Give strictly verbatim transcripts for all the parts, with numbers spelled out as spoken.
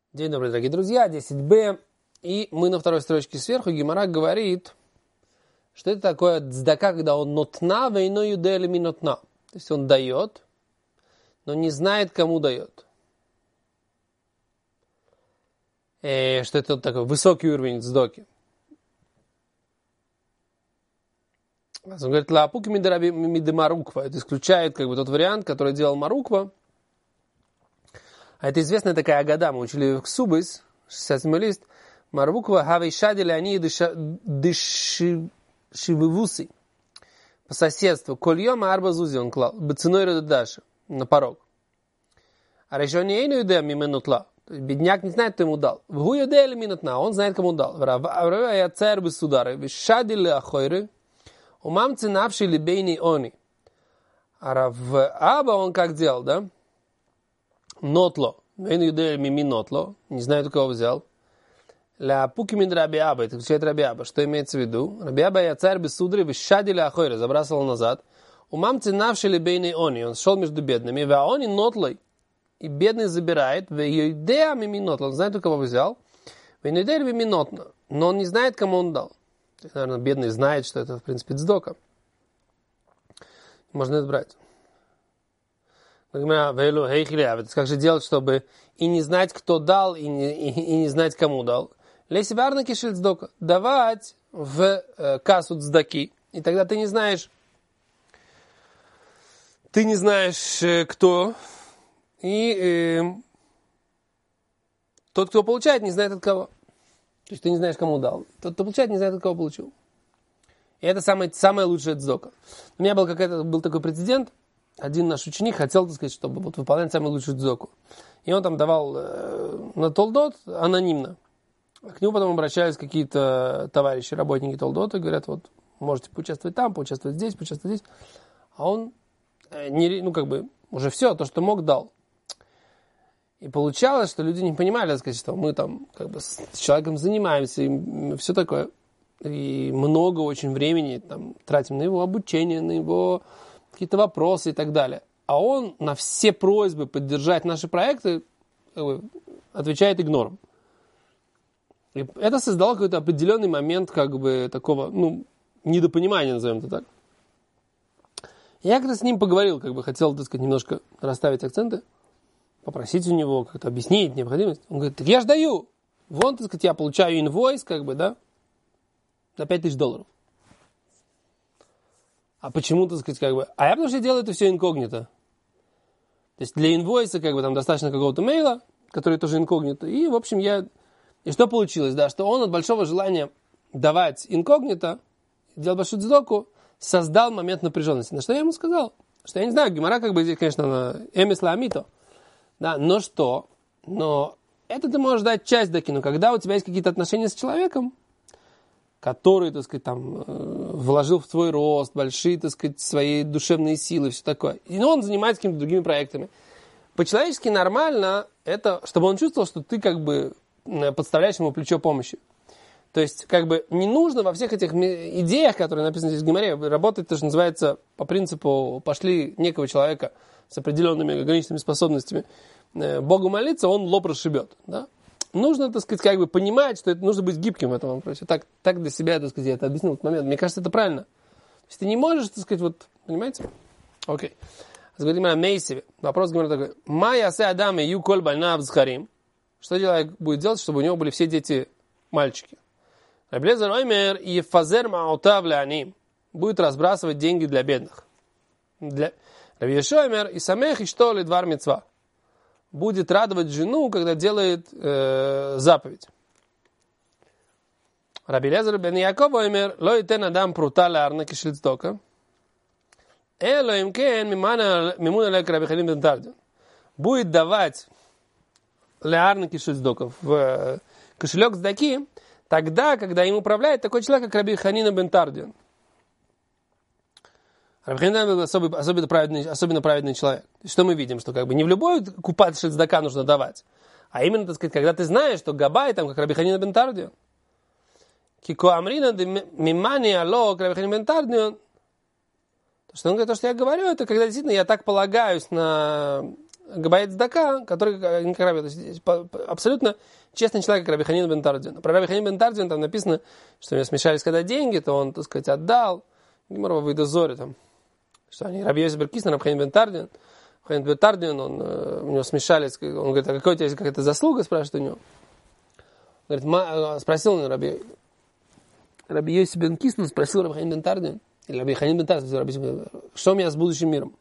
День добрый, дорогие друзья, десять бэ. И мы на второй строчке сверху. Гемара говорит, что это такое цдака, когда он нотна, вейно юдели ми нотна. То есть он дает, но не знает, кому дает. И что это такой высокий уровень цдоки. Он говорит, лаапуки мидемаруква. Это исключает как бы тот вариант, который делал Маруква. А это известная такая агада, мы учили в Ксубис, шестьдесят седьмой лист. Марвуква хавейшадили они дышивывусы. По соседству. Кольема арбазузи он клал. Баценой рададаши. На порог. А решение не юдея мименутла. Бедняк не знает, кто ему дал. Вгу юдея или минутна. Он знает, кому дал. Врава я царь без удара. Вишадили ахойры. Умамцы навши либейни они. А в Аба он как делал, да? Нотло. Вейн юдея мими нотло. Не знаю, кто кого взял. Ля пукимин Рабиаба. Это ключает Рабиаба. Что имеется в виду? Рабиаба я царь без судры. Вишадили ахойры. Забрасывал назад. Умамцы навши либейни они. Он шел между бедными. Ва они нотлой. И бедный забирает. Вейн юдея мими нотло. Он знает, кто кого взял. Вейн юдея мими нотло. Но он не знает, кому он дал. То есть, наверное, бедный знает, что это, в принципе, цдока. Можно это брать. Как же делать, чтобы и не знать, кто дал, и не, и, и не знать, кому дал? Лесибарна кишель цдока. Давать в э, кассу цдаки. И тогда ты не знаешь, ты не знаешь, э, кто. И э, тот, кто получает, не знает от кого. То есть ты не знаешь, кому дал. Тот, кто получает, не знает, от кого получил. И это самая, самая лучшая цдока. У меня был, какой-то, был такой прецедент. Один наш ученик хотел, так сказать, чтобы вот, выполнять самую лучшую цдоку. И он там давал э, на Толдот анонимно. К нему потом обращались какие-то товарищи, работники Толдота, и говорят, вот, можете поучаствовать там, поучаствовать здесь, поучаствовать здесь. А он, э, не, ну, как бы, уже все, то, что мог, дал. И получалось, что люди не понимали, так сказать, что мы там как бы с человеком занимаемся, и все такое. И много очень времени там, тратим на его обучение, на его какие-то вопросы и так далее. А он на все просьбы поддержать наши проекты как бы, отвечает игнором. И это создало какой-то определенный момент как бы такого, ну, недопонимания, назовем это так. Я как-то с ним поговорил, как бы хотел, так сказать, немножко расставить акценты. Попросить у него, как-то объяснить необходимость. Он говорит, так я ж даю. Вон, так сказать, я получаю инвойс, как бы, да, на пять тысяч долларов. А почему, так сказать, как бы... А я потому что делаю это все инкогнито. То есть для инвойса, как бы, там достаточно какого-то мейла, который тоже инкогнито. И, в общем, я... И что получилось, да, что он от большого желания давать инкогнито, делать большую цдоку, создал момент напряженности. На что я ему сказал? Что я не знаю, гемара, как бы, здесь, конечно, эмис ламито. Да, но что? Но это ты можешь дать часть даки, но когда у тебя есть какие-то отношения с человеком, который, так сказать, там, вложил в твой рост большие, так сказать, свои душевные силы, все такое, и он занимается какими-то другими проектами. По-человечески нормально это, чтобы он чувствовал, что ты как бы подставляешь ему плечо помощи. То есть, как бы, не нужно во всех этих идеях, которые написаны здесь в Гемаре, работать, то, что называется, по принципу, пошли некого человека с определенными ограниченными способностями Богу молиться, он лоб расшибет. Да? Нужно, так сказать, как бы понимать, что это нужно быть гибким в этом вопросе. Так, так для себя, так сказать, я это объяснил в этот момент. Мне кажется, это правильно. То есть ты не можешь, так сказать, вот, понимаете? Окей. Говорим о Мейсеве. Вопрос говорит такой. Майя се адаме ю коль больна взхарим. Что человек будет делать, чтобы у него были все дети мальчики? Раблезер оймер и фазер маутав леаним. Будет разбрасывать деньги для бедных. Для... Раблезер и самех и что ли двар мицва. Будет радовать жену, когда делает э, заповедь. Раби Лезер бен Яков оймер ло итен адам прута лаарна кишель цдока. Эло им кен мимуна лек Раби Ханина бен Тардион. Будет давать лаарна кишель цдока в э, кошелек цдаки тогда, когда им управляет такой человек, как Раби Ханина бен Тардион. Раби Ханина был особенно, особенно, праведный, особенно праведный человек. Что мы видим? Что как бы не в любой купат шельцдака нужно давать. А именно, так сказать, когда ты знаешь, что Габай, там, как Раби Ханина бен Тардион. Кико амрина мимани ало Раби Ханина бен Тардион. То, что он говорит, то, что я говорю, это когда действительно я так полагаюсь на Габаит Цдака, который не как Раби, то есть абсолютно честный человек, как Раби Ханина бен Тардион. Про Раби Ханина бен Тардион там написано, что у него смешались когда деньги, то он, так сказать, отдал. Гемора выйдет зори там, что они Раби Йосиф бер Кисна, Раби Ханина бен Тардион. Ханина бен Тардион, он, у него смешались, он говорит, а какой у тебя есть какая-то заслуга, спрашивает у него. Говорит, ма, спросил он Раби, Раби Йосиф бен Кисна, спросил Раби Ханина бен Тардион, или Раби Ханина бен Тардион, что у меня с будущим миром?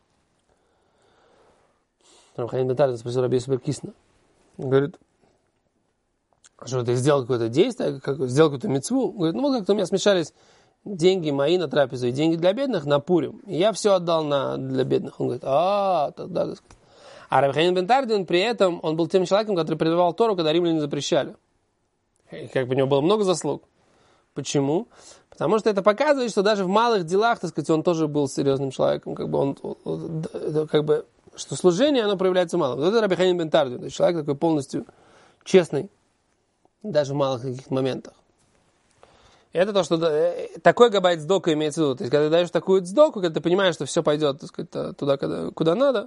Раби Ханина бен Тардион спросил Раби Йосиф бен Кисна. Он говорит, что ты сделал какое-то действие, как, сделал какую-то мицву. Он говорит, ну вот как-то у меня смешались деньги мои на трапезу и деньги для бедных на Пурим. И я все отдал на, для бедных. Он говорит, а, тогда... А Раби Ханина бен Тардион при этом, он был тем человеком, который прерывал Тору, когда римляне запрещали. И как бы у него было много заслуг. Почему? Потому что это показывает, что даже в малых делах, так сказать, он тоже был серьезным человеком. Как бы он, как бы, что служение, оно проявляется мало. Вот это Раби Ханина бен Тардион. То есть человек такой полностью честный, даже в малых каких-то моментах. И это то, что такой габайт цдока имеется в виду. То есть, когда ты даешь такую цдоку, когда ты понимаешь, что все пойдет, так сказать, туда, куда, куда надо.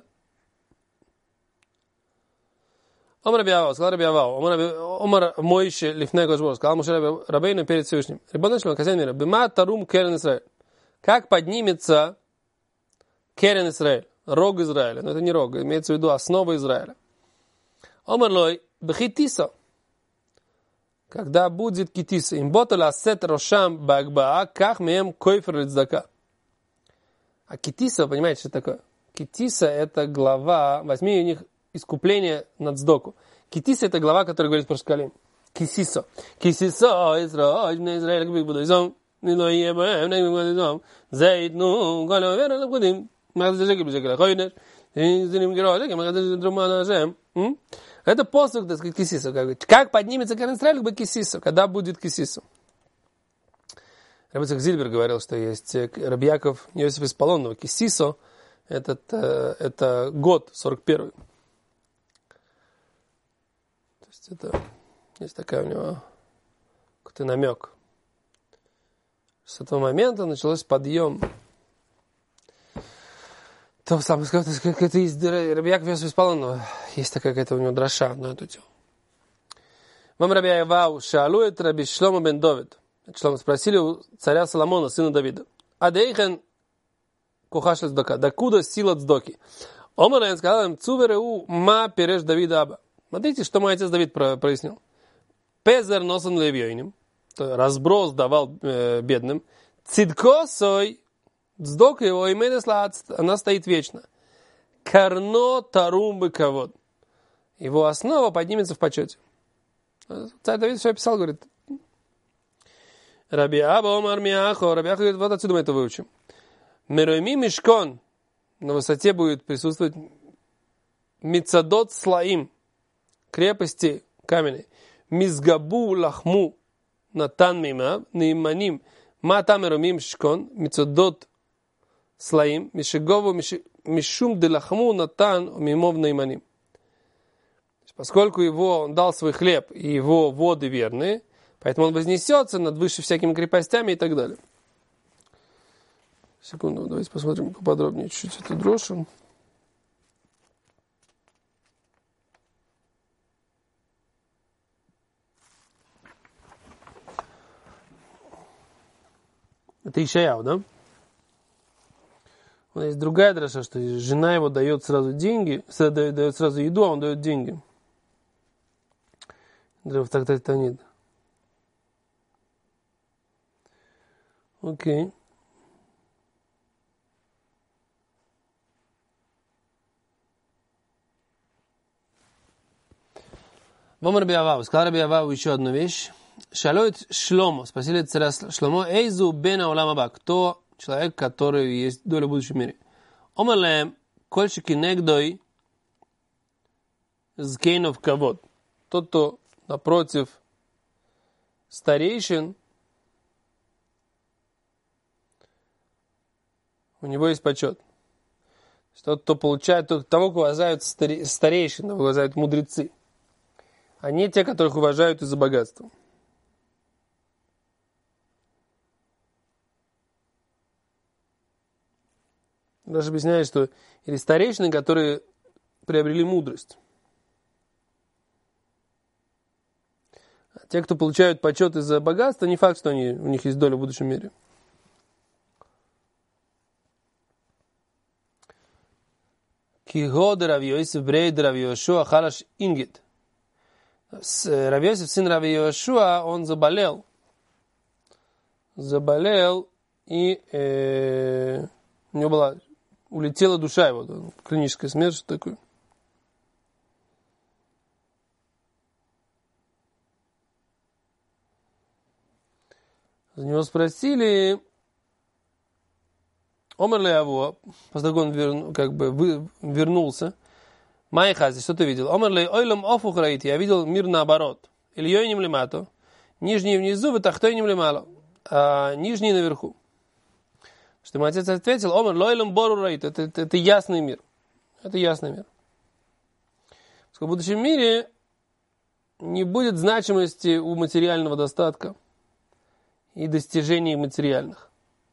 Омар Раби Авау, сказал Раби Авау, Омар Мойше лифней Гошбор, сказал Моше Рабейну перед Всевышним. Рибоно шель мелкасен мира, бема тарум керен Исраэль. Как поднимется керен Исраэль, рог Израиля. Но это не рог, имеется в виду основа Израиля. Омар лой, бхитиса. Когда будет китиса, имбота ласет рошам багбаа, как мем койфер лицдака. А китиса, понимаете, что такое? Китиса это глава, возьми у них искупление над сдоку. Китиса это глава, которая говорит про шкалим. Кисисо. Кисисо, Израиль, на Израиль, как бы будем, не лоебе, не будем, зайд, ну, галовер, не будем, мазажеки, бежекера, хойнер, зиним героя, как друмана жем. Это посох, так сказать, кисисо. Как поднимется Керен Исраэль, как бы кисисо, когда будет кисисо. Рабби Ицхак Зильбер говорил, что есть Раби Яков Йосиф из Полонного, кисисо, этот, это год сорок первый. То есть это, есть такая у него какой-то намек. С этого момента началось подъем. То самое, это есть Раби Яков Йосиф из Полонного, есть такая какая-то у него драша на эту тему. Вам Раби Авау шаалует Раби Шломо бен Довид. Шломо спросили у царя Соломона, сына Давида. Адейхен кухаш лецдока. Докуда сила цдоки? Омар он сказал им, цувереу ма переш Давида аба. Смотрите, что мой отец Давид прояснил. Пезер носан левьёйним. Разброс давал э, бедным. Цидко сой. Цдока его имеет слад. Она стоит вечно. Карно тарум быковод. Его основа поднимется в почете. Царь Давид все описал, говорит. Раби Аба омар миахо. Раби Аха говорит, вот отсюда мы это выучим. Меройми мишкон. На высоте будет присутствовать мицадот слаим. Крепости каменной. Мизгабу лахму. Натан мима. Нейманим. Мата меройми мишкон. Мицадот слаим. Мишегову мишум делахму натан мимов нейманим. Поскольку его, он дал свой хлеб и его воды верные, поэтому он вознесется над выше всякими крепостями и так далее. Секунду, давайте посмотрим поподробнее чуть-чуть эту дрошу. Это Ишаяу, да? У нас есть другая дроша, что жена его дает сразу деньги, дает сразу еду, а он дает деньги. В трактате Танит. Окей. Вам Раби Авау. Сказал Раби Авау еще одну вещь. Шалоит Шломо. Спросили царя Шломо. Эйзу бена улам аба. Кто человек, который есть доля в будущем мире? Омар леем. Кольшики негдой. Зкейнов кавод. Тот, кто напротив старейшин, у него есть почет. Тот, кто получает, тот, того, кого уважают старейшин, уважают мудрецы, а не те, которых уважают из-за богатства. Даже объясняет, что или старейшины, которые приобрели мудрость. Те, кто получают почет из-за богатства, не факт, что они, у них есть доля в будущем мире. Кигод Рав Йосеф брейд Рав Йошуа халаш ингит. Рав Йосеф, сын Рав Йошуа, он заболел. Заболел, и э, у него была, улетела душа его, клиническая смерть, что такое. За него спросили, Омер Леаво, поскольку он вер, как бы вы, вернулся, Майхази, что ты видел? Омер Ле ойлам офух раити, я видел мир наоборот. Или йойним лимато, нижний внизу, ватахтойним лимало, а нижний наверху. Что мой отец ответил, Омер лойлам бору раити, это, это, это ясный мир. Это ясный мир. В будущем мире не будет значимости у материального достатка и достижений материальных.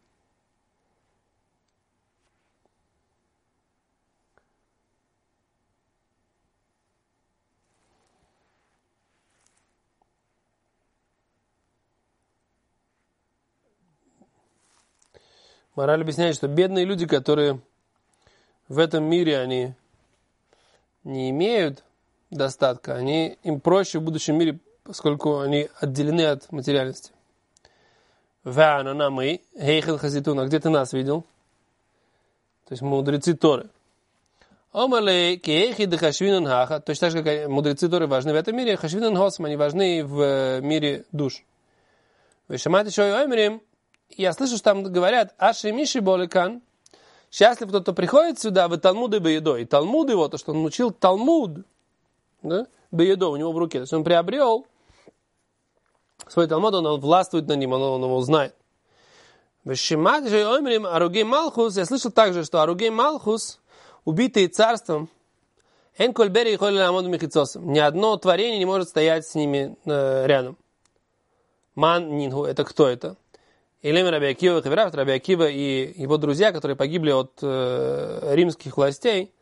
Мораль объясняет, что бедные люди, которые в этом мире они не имеют достатка, они, им проще в будущем мире, поскольку они отделены от материальности. Ва'ана намы, хейхел хазитуна, где ты нас видел? То есть мудрецы Торы. Омалей кейхи де хашвинан хаха, точно так же, как мудрецы Торы важны в этом мире, хашвинан хосм, они важны в мире душ. Вы шамате шой оймрим, я слышу, что там говорят, аши миши боликан, счастлив тот, кто приходит сюда, в Талмуды беедо. И Талмуд его, то, что он учил Талмуд, да, беедо у него в руке. То есть он приобрел свой Талмуд, он, он властвует над ним, он, он его знает. В Шимат же омрим Аругей Малхус, я слышал также, что Аругей Малхус, убитые царством, эн коль бери холь ламод михицосом. Ни одно творение не может стоять с ними э, рядом. Ман нингу, это кто это? Илем Раби Акива, Хавирав, Раби Акива и его друзья, которые погибли от э, римских властей,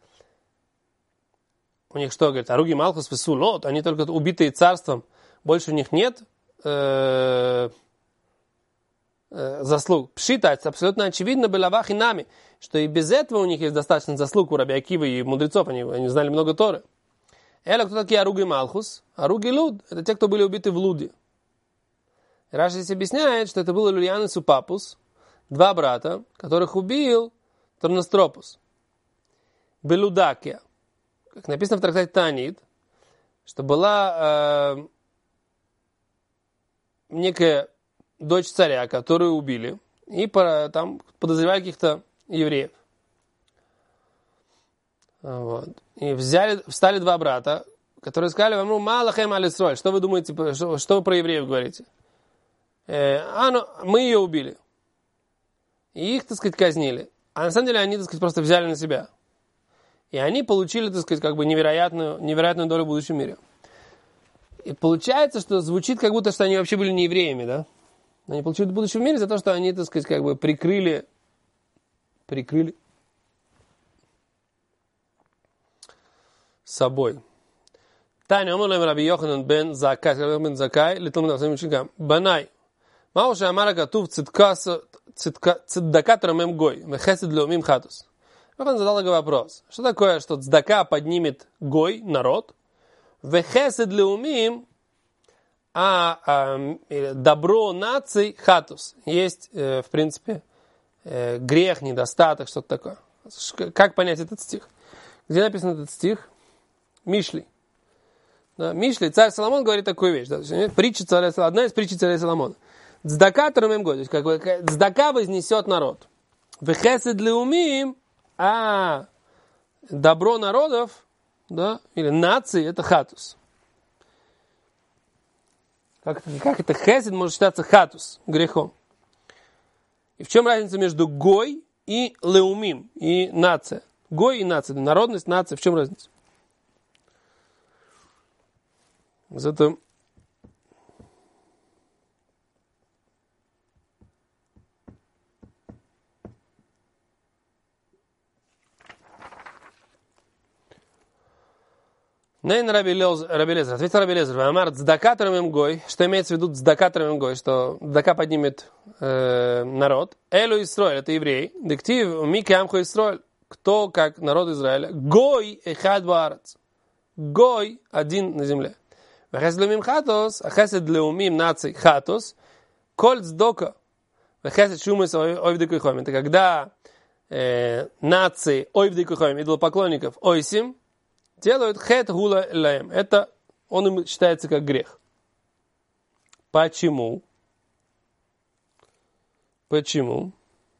у них что, говорит, Аруги Малхус Весулот, они только убитые царством, больше у них нет э, э, заслуг. Пшитается, абсолютно очевидно, Белавах и нами, что и без этого у них есть достаточно заслуг у Раби Акива и мудрецов, они, они знали много Торы. Эла, кто такие Аруги Малхус? Аруги Луд, это те, кто были убиты в Луде. Раши здесь объясняет, что это был Люлианус и Папус, два брата, которых убил Торностропус. Белудакия. Как написано в трактате Таанит, что была э, некая дочь царя, которую убили, и по, там подозревали каких-то евреев. Вот. И взяли, встали два брата, которые сказали вам, ну, малахем алисроль, что вы думаете, что, что вы про евреев говорите? А, ну, мы ее убили. И их, так сказать, казнили. А на самом деле они, так сказать, просто взяли на себя. И они получили, так сказать, как бы невероятную, невероятную долю в будущем мире. И получается, что звучит, как будто, что они вообще были не евреями, да? Они получили в будущем мире за то, что они, так сказать, как бы прикрыли, прикрыли собой. Таня, омолем Раби Йоханан бен Закай, бен Закай, литл своим ученикам, банай. Мауша Амара Катув циддака трамем гой, мехесед леумим хатус. Он задал такой вопрос. Что такое, что цдака поднимет гой, народ, вехесед леумим, а, а добро наций хатус. Есть, э, в принципе, э, грех, недостаток, что-то такое. Как понять этот стих? Где написан этот стих? Мишли. Да, Мишли, царь Соломон говорит такую вещь. Да, притча царя, одна из притч царя Соломона. Цдака трамем гой, то есть как бы цдака вознесет народ. Вехесед леумим, а добро народов, да, или нации, это хатус. Как это, как это хесед может считаться хатус, грехом? И в чем разница между гой и леумим, и нация? Гой и нация, народность, нация, в чем разница? Зато Нейн Раби Лезер. Ответил Раби Лезер. Амар цдака трамем гой. Что имеется в виду цдака трамем гой? Что цдака поднимет э, народ. Элю Исроэль. Это еврей. Дектив Мики Амхо Исроэль. Кто как народ Израиля? Гой эхад баарец. Гой один на земле. Вехесед леумим хатос. Ахесед леумим наций хатос. Коль цдока. Вехесед шумес ойвды кухойм. Это когда э, нации ойвды кухойм, идолопоклонников, ойсим, делают хет гула лаем. Это он им считается как грех. Почему? Почему?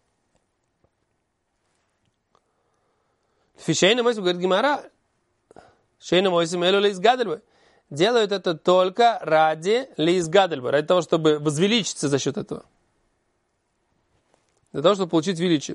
Фишейна мойсим, говорит Гемара. Шейна мойсим элю лейс гадельбой. Делают это только ради лейс гадельбой, ради того, чтобы возвеличиться за счет этого. Для того, чтобы получить величие.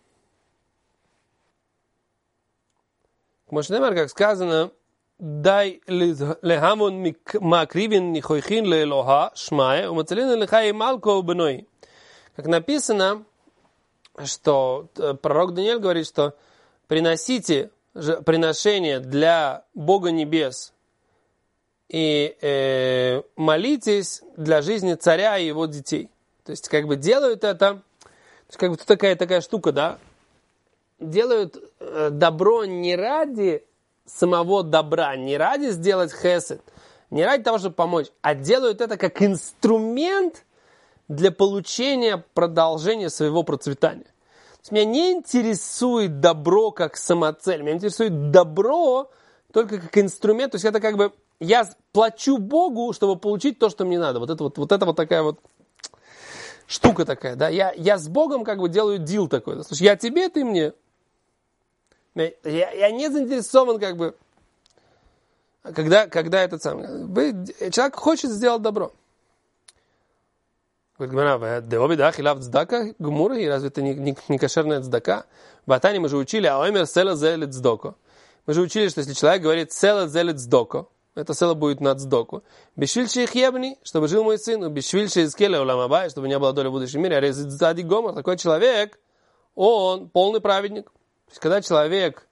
Мошнемар, как сказано, дай лехамон макривин нихойхин леэлоха шмае умацелин лехай малко бной. Как написано, что пророк Даниэль говорит, что приносите приношение для Бога небес и э, молитесь для жизни царя и его детей. То есть, как бы делают это, как бы тут такая, такая штука, да, делают э, добро не ради самого добра, не ради сделать хесед, не ради того, чтобы помочь, а делают это как инструмент для получения продолжения своего процветания. То есть меня не интересует добро как самоцель, меня интересует добро только как инструмент. То есть это как бы я плачу Богу, чтобы получить то, что мне надо. Вот это вот, вот это вот такая вот штука такая, да. Я, я с Богом как бы делаю дил такой. Да? Слушай, я тебе, ты мне. Я, я не заинтересован как бы, когда, когда этот самый. Человек хочет сделать добро. Говорит, Гмара, деоби да хилав цдака гмура, и разве это не, не, не кошерная цдака? В Атане мы же учили, а омер села зелет цдоко. Мы же учили, что если человек говорит села зелет цдоко, это села будет на цдоку. Бешвильши хебни, чтобы жил мой сын, бешвильши искеле уламабай, чтобы не было доли в будущем мире, а резидзади гомор, такой человек, он полный праведник. То есть, когда человек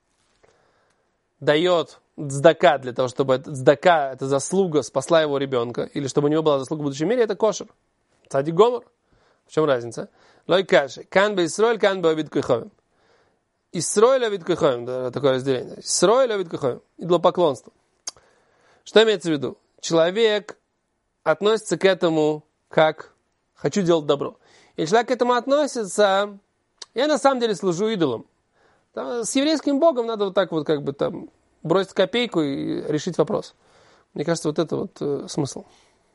дает цдака для того, чтобы цдака, эта заслуга спасла его ребенка, или чтобы у него была заслуга в будущем мире, это кошер. Цадик гомор. В чем разница? Лой каши. Кан бе Исроэль, кан бе овид куховим. Исроэль овид куховим. Такое разделение. Исроэль овид куховим. Идолопоклонство. Что имеется в виду? Человек относится к этому как хочу делать добро. И человек к этому относится, я на самом деле служу идолам. Там, с еврейским богом надо вот так вот как бы там бросить копейку и решить вопрос. Мне кажется, вот это вот э, смысл.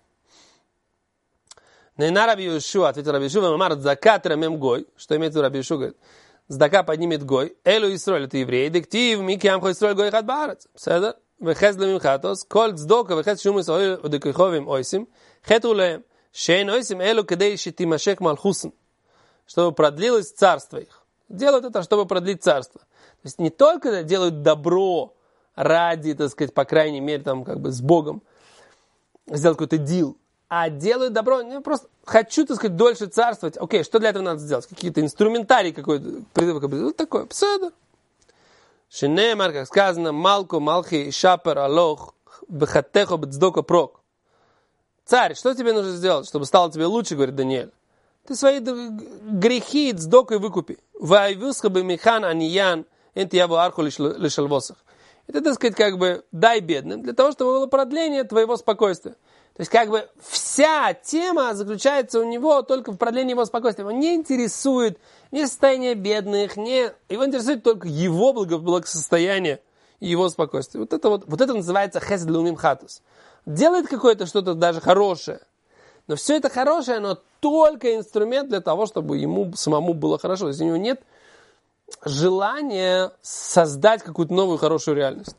Нейна Раби Йошуа, ответил Раби Йошуа, мамар цдака трамем гой. Что имеется в виду Раби Йошуа? Говорит, цдака поднимет гой. Элю Исроэль, это евреи. Дектив, мики амхо Исроэль гой хад баарец. Седер. Вехез лемим хатос. Коль цдока вехез шумес одекиховим ойсим. Хету леем. Шейн ойсим элю кедей шитимашек малхусен. Чтобы продлилось царство их. Делают это, чтобы продлить царство. То есть не только делают добро ради, так сказать, по крайней мере, там, как бы с Богом, сделать какой-то дил, а делают добро, не просто хочу, так сказать, дольше царствовать. Окей, что для этого надо сделать? Какие-то инструментарии какой-то, вот такое, псада. Шинемар, как сказано, малко, малхи, шапер, алох, бхаттехо, бцдока, прок. Царь, что тебе нужно сделать, чтобы стало тебе лучше, говорит Даниэль? Ты свои грехи цдокой выкупи. Вайвюсха бы михан аниян, энти ябу арху лишалвосах. Это, так сказать, как бы дай бедным, для того, чтобы было продление твоего спокойствия. То есть, как бы, вся тема заключается у него только в продлении его спокойствия. Его не интересует ни состояние бедных, ни... его интересует только его благосостояние и его спокойствие. Вот это, вот, вот это называется хесед леумим хатус. Делает какое-то что-то даже хорошее. Но все это хорошее, оно только инструмент для того, чтобы ему самому было хорошо. То есть, у него нет желания создать какую-то новую хорошую реальность.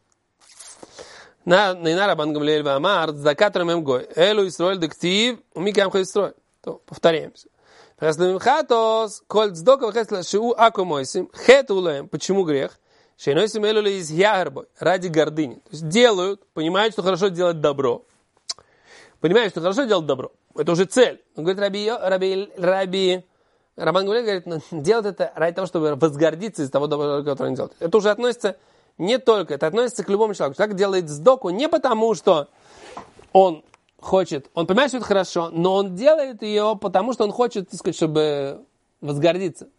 На Нейнара Бангамлеэль Ваамар, цдака трамем гой. Элу Исроэль дектив, умики амхо Исроэль. То, повторяемся. Вехес хатос, коль цдока вехес шиу аку мойсим, хет улаем. Почему грех? Шейнойсим элу лейз ягербой. Ради гордыни. То есть делают, понимают, что хорошо делать добро. Понимают, что хорошо делать добро. Это уже цель. Он говорит, Раби, Раби, Раби, Рабан Гамлеэль говорит, ну, делают это ради того, чтобы возгордиться из того добра, которое они делают. Это уже относится не только, это относится к любому человеку. Человек делает сдоку не потому, что он хочет, он понимает, что это хорошо, но он делает ее потому, что он хочет, так сказать, чтобы возгордиться.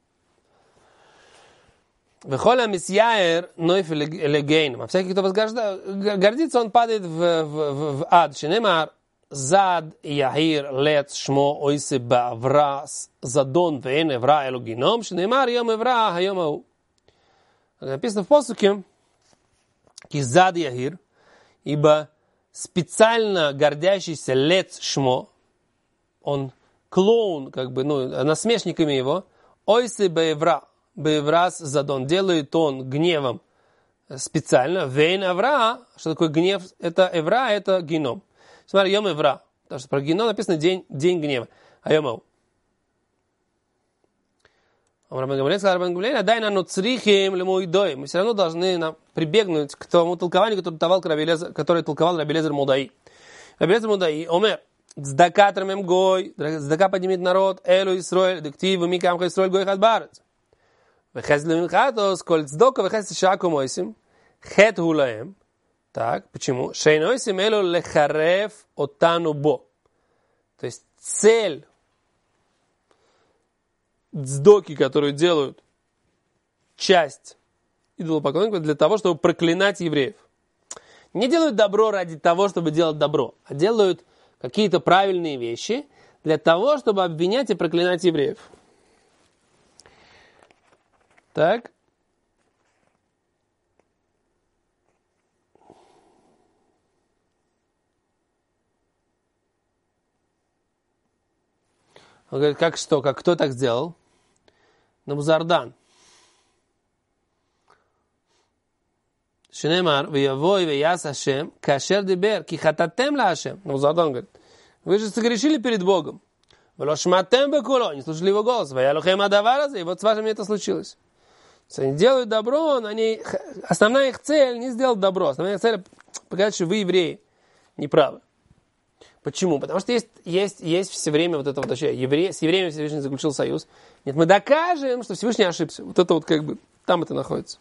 Вехоля мисьяер нойф легейном. А всякий, кто возгордится, он падает в, в, в, в ад. Шинемар зад яхир лец шмо ойсе баврас задон вен евра элогином. Шинемар йом евра хайом ау. Написано в посуке кизад яхир, ибо специально гордящийся лец шмо, он клоун, как бы, ну, насмешниками его, ойсе бавра. Беврас задон. Делает он гневом специально. Вейн Авра. Что такое гнев? Это Эвра, это геном. Смотри, Йом Эвра. Потому что про геном написано день, день гнева. А Йом Ау. Мы все равно должны прибегнуть к тому толкованию, которое толковал который толковал Раби Элиэзер Мудаи. Раби Элиэзер Мудаи, Омер, Цдака тремем гой, Цдака поднимет народ, Элу Исроэль, Дектив, Микамха Исроэль, Гой Хадбарец. Так, почему? То есть цель цдоки, которую делают часть идолопоклонников, для того, чтобы проклинать евреев. Не делают добро ради того, чтобы делать добро, а делают какие-то правильные вещи для того, чтобы обвинять и проклинать евреев. Так. Он говорит, как что, как кто так сделал? Набузардан. Шинемар, виявой вияс Ашем, кашер дебер, кихататем ла Ашем. Набузардан говорит, вы же согрешили перед Богом. Влошматем бекуло, не слушали его голос. Ваялухем адавараза, и вот с вами это случилось. Они делают добро, но они... основная их цель не сделать добро. Основная их цель показать, что вы, евреи, неправы. Почему? Потому что есть, есть, есть все время вот это вот вообще, евре... с евреями Всевышний заключил союз. Нет, мы докажем, что Всевышний ошибся. Вот это вот как бы, там это находится.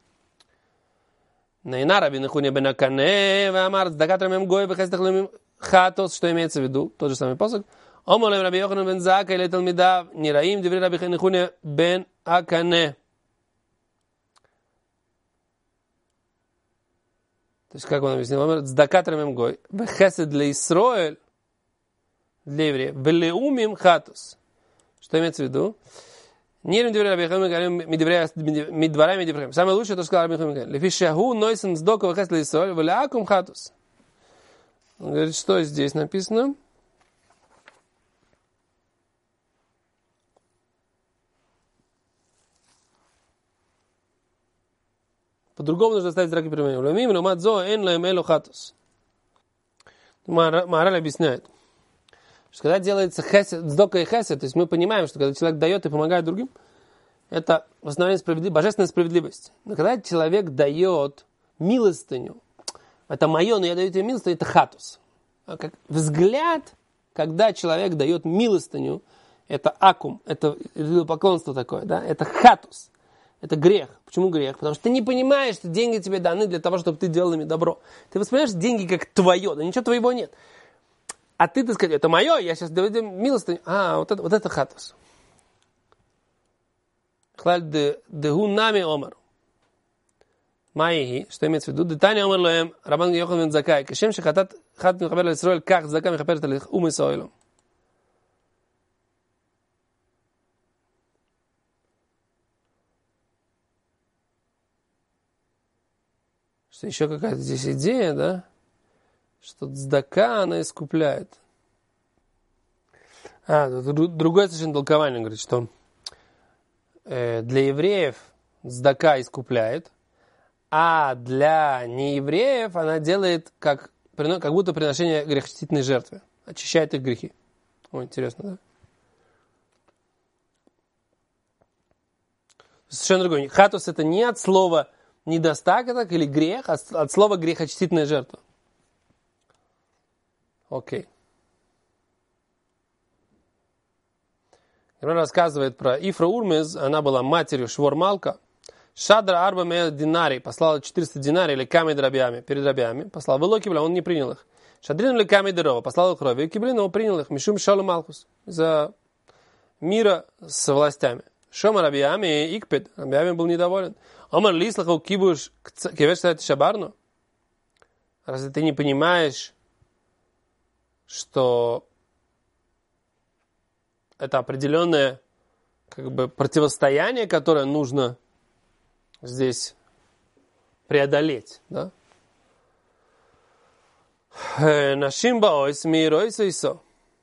Наина раби Нехуня бен Акане, вамар, цдакатрам гой, вехестахлым хатос, что имеется в виду? Тот же самый посох. Омолем раби Йоханан бен Зака, или талмидав, нираим, диври раби Нехуня бен Акане. То есть, как он объяснил, цдакатрам гой, вехесед для Исроэль, для евреев, велеумим хатус. Что имеется в виду? Нирим диври раби Йоханан мидварами диврим. Самое лучшее, то, что сказал раби Йоханан. Лефи шаху нойсен цдока вехесед для Исроэль, велеакум хатус. Он говорит, что здесь написано? По-другому нужно ставить знаки применения. Ламим, ламадзо, эн лаэм эло хатус. Маораль объясняет, что когда делается хесед, цдока и хесед, то есть мы понимаем, что когда человек дает и помогает другим, это восстановление справедливости, божественная справедливость. Но когда человек дает милостыню, это мое, но я даю тебе милостыню, это хатус. А как взгляд, когда человек дает милостыню, это акум, это поклонство такое, да, это хатус. Это грех. Почему грех? Потому что ты не понимаешь, что деньги тебе даны для того, чтобы ты делал ими добро. Ты воспринимаешь деньги как твое, да ничего твоего нет. А ты, так сказать, это мое, я сейчас даю тебе милостыню. А, вот это, вот это хатус. Хлаль дегу нами омар. Майи, что имеется в виду? Детани омар лоем, Рабан Йоханан бен Закай. Кешем шехатат хат михапер л'Исроэль, ках цдака михаперет алих ум Исроэлем. Что еще какая-то здесь идея, да? Что цдака, она искупляет. А, другое совершенно толкование говорит, что э, для евреев цдака искупляет, а для неевреев она делает как, как будто приношение грехочистительной жертвы. Очищает их грехи. О, интересно, да? Совершенно другое. Хатус это не от слова недостаток или грех, а от слова грехочистительная жертва. Окей. Он рассказывает про Ифра Урмез, она была матерью Швор Малка, Шадра арба мея динарий, послал четыреста динарий или камей дробями, перед рабями, послал. Выло кибля, он не принял их. Шадрин или камей дырова, послал их рови, киблин, он принял их. Мишум шалу малхус, за мира с властями. Шома рабиями икпет, рабиями был недоволен. Омар лислаху кибуш кевеш сати шабарну. Разве ты не понимаешь, что это определенное как бы противостояние, которое нужно здесь преодолеть, да? Нашим баойс миройс исо.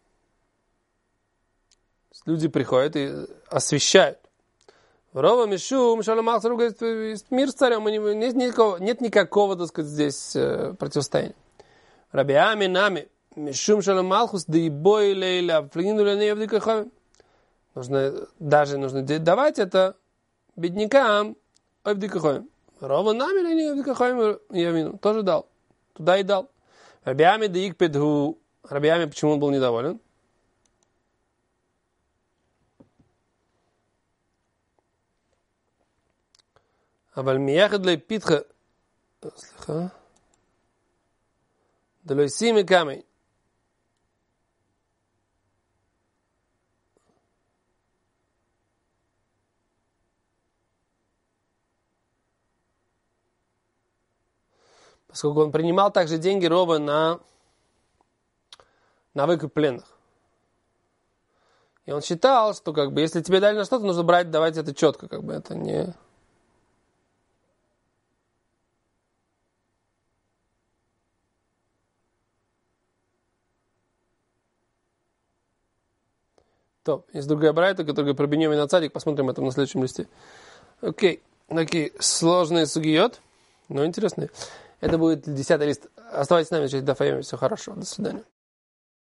Люди приходят и освещают. Рова мишум шалом ахсару говорит, мир с царем, нет никакого, нет никакого, так сказать, здесь противостояния. Рабиами нами мишум шалом ахус да и бой лейля флигинули не явдикахами. Нужно, даже нужно давать это беднякам явдикахами. Рова нами ли не явдикахами явину, тоже дал. Туда и дал. Рабиами да икпедху. Рабиами, почему он был недоволен? אבל מייחד לי פיתחה, סליחה, דלו ישימי קמי. Поскольку он принимал также деньги Рова на, на выкуп пленных. И он считал, что как бы, если тебе дали на что-то, нужно брать, давать это четко, как бы это не... То, есть другая брайта, которая про Биньямина цадик, посмотрим это на следующем листе. Окей, такие сложные сугиот, но интересные. Это будет десятый лист. Оставайтесь с нами, через Дафайоми, все хорошо, до свидания.